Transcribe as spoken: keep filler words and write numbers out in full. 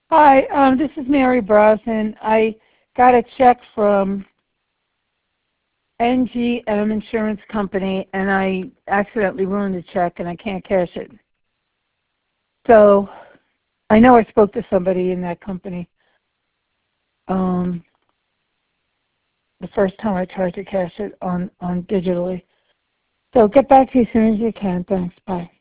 Hi, um, this is Mary Brosnan. I got a check from N G M Insurance Company, and I accidentally ruined the check, and I can't cash it. So I know I spoke to somebody in that company um, the first time I tried to cash it on, on digitally. So get back to you as soon as you can. Thanks. Bye.